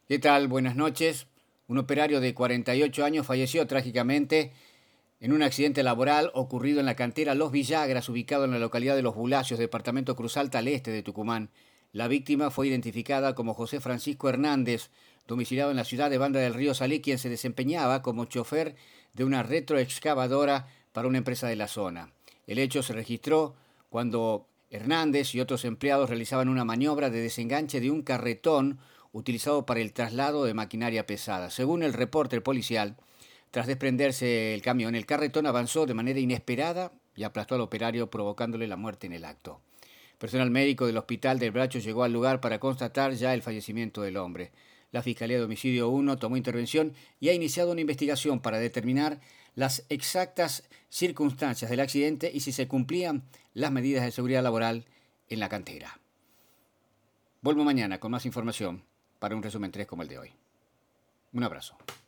¿Qué tal? Buenas noches. Un operario de 48 años falleció trágicamente en un accidente laboral ocurrido en la cantera Los Villagras, ubicado en la localidad de Los Bulacios, departamento Cruz Alta, al este de Tucumán. La víctima fue identificada como José Francisco Hernández, domiciliado en la ciudad de Banda del Río Salí, quien se desempeñaba como chofer de una retroexcavadora para una empresa de la zona. El hecho se registró cuando Hernández y otros empleados realizaban una maniobra de desenganche de un carretón utilizado para el traslado de maquinaria pesada. Según el reporte policial, tras desprenderse el camión, el carretón avanzó de manera inesperada y aplastó al operario, provocándole la muerte en el acto. Personal médico del Hospital del Bracho llegó al lugar para constatar ya el fallecimiento del hombre. La Fiscalía de Homicidio 1 tomó intervención y ha iniciado una investigación para determinar las exactas circunstancias del accidente y si se cumplían las medidas de seguridad laboral en la cantera. Vuelvo mañana con más información para un resumen 3 como el de hoy. Un abrazo.